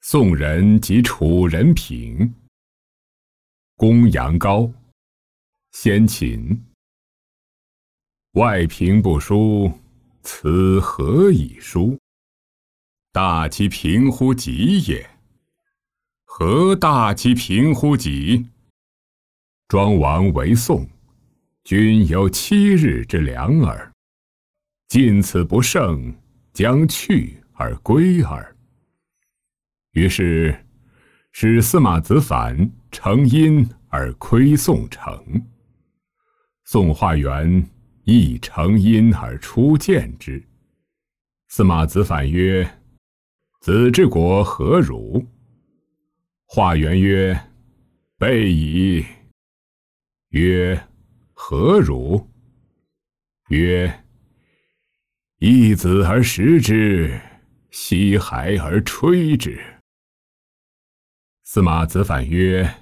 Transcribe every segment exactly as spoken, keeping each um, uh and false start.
宋人及楚人品。公羊羔，先秦。外平不疏，此何以疏？大其平乎己也。何大其平乎己？庄王为宋，君有七日之良耳。尽此不胜，将去而归耳。于是，使司马子反乘殷而窥宋城。宋化元亦乘殷而出见之。司马子反曰：“子之国何如？”化元曰：“备矣。”曰：“何如？”曰：“一子而食之，西孩而吹之。”司马子反曰：“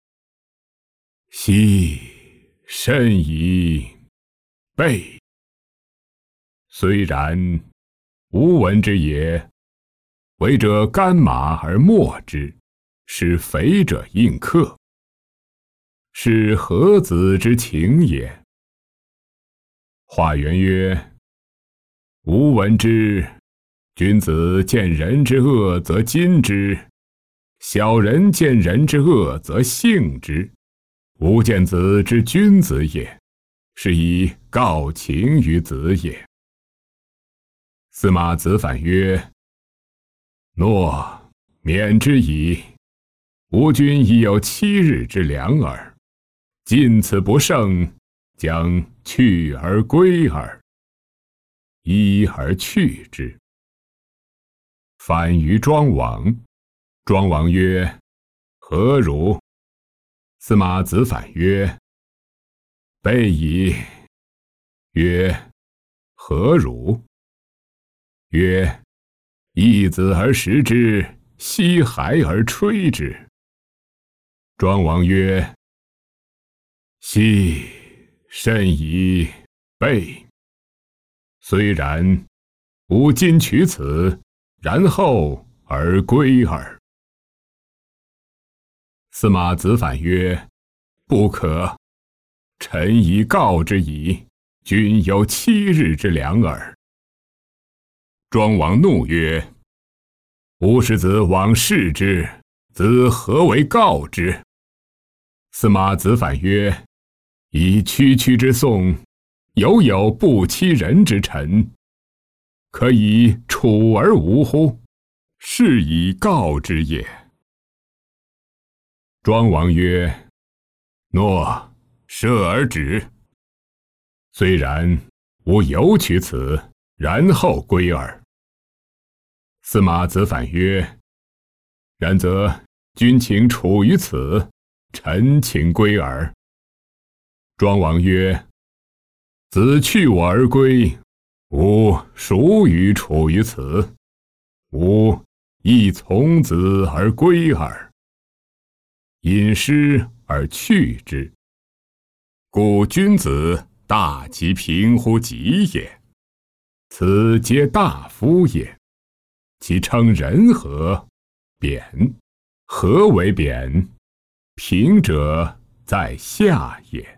奚甚矣，备。”虽然，吾闻之也。为者干马而没之，使肥者应客，是何子之情也？化元曰：“吾闻之，君子见人之恶则矜之，小人见人之恶则信之。吾见子之君子也，是以告情于子也。”司马子反曰：“诺，免之矣。吾君已有七日之良耳。尽此不胜，将去而归耳。依而去之。”反于庄王。庄王曰：“何如？”司马子反曰：“备矣。”曰：“何如？”曰：“一子而食之，西孩而吹之。”庄王曰：“奚甚矣，备。虽然，吾今取此，然后而归耳。”司马子反曰：“不可。臣已告之矣，君有七日之良耳。”庄王怒曰：“吾使子往视之，子何为告之？”司马子反曰：“以区区之宋，犹有不欺人之臣，可以处而无乎？是以告之也。”庄王曰：“诺，赦而止。虽然，吾犹取此，然后归耳。”司马子反曰：“然则君请处于此，臣请归耳。”庄王曰：“子去我而归，吾孰与处于此？吾亦从子而归耳。饮食而去之。故君子大其平乎己也。此皆大夫也。其称人何？贬。何为贬？平者在下也。”